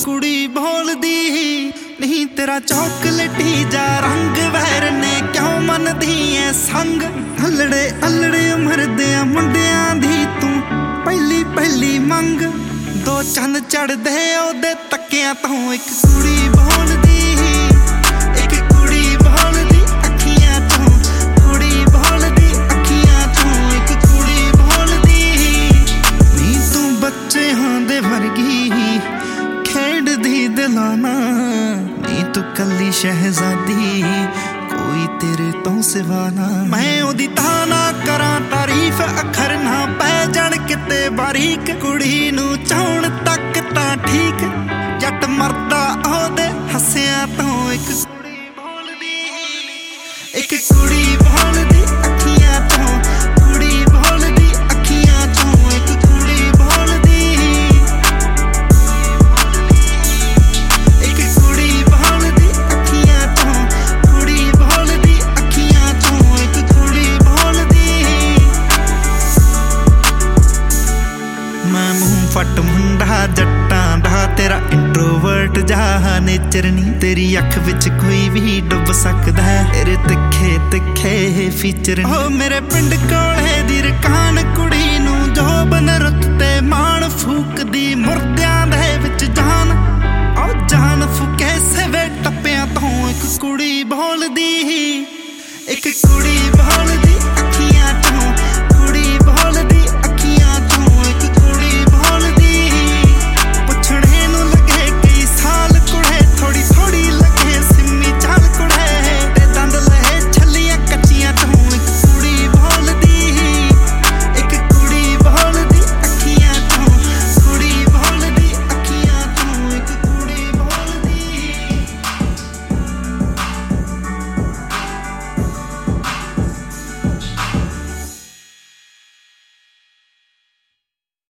कुड़ी बोलदी नहीं तेरा चॉकलेटी जा रंग वैर ने क्यों मन दी है संग अलड़े अलड़े मरदे मुंडियां दी तू पहली पहली मंग दो चंद चढ़दे ओदे तकियां तो एक कुड़ी बोलदी एक कुड़ी बोलदी अखियां तो कुड़ी बोलदी अखियां तो एक कुड़ी बोलदी नी तू बच्चे हां दे वर्गी खेडदी दिलाना नी तू कली शहजादी कोई तेरे तो सिवाना मैं ओदी ताना करा तारीफ अखर ना पै जान किते बारीक कुड़ी नू चाहण तक तां ठीक जट मरदा ओदे हसिया तो एक कुड़ी बोलदी एक कुड़ी बोलदी अखियां तो कुड़ी बोलदी अखियां तो एक कुड़ी बोलदी एक कुड़ी बोलदी अखियां तो कुड़ी बोलदी अखियां तो एक कुड़ी बोलदी मैं मुंह फट मुंडा जट्टां दा तेरा इंट्रोवर्ट जा नेचर नी तेरी अख विच कोई भी डुब सकदा है तेरे तिखे तिखे फीचर ओ मेरे पिंड कोले दी रकान कुड़ी नू जो बन रुत ते मान फूकदी मुर्दियां दे विच जान ओ जान फूके सेवे टप्पियां तो एक कुड़ी बोलदी एक कुड़ी बोलदी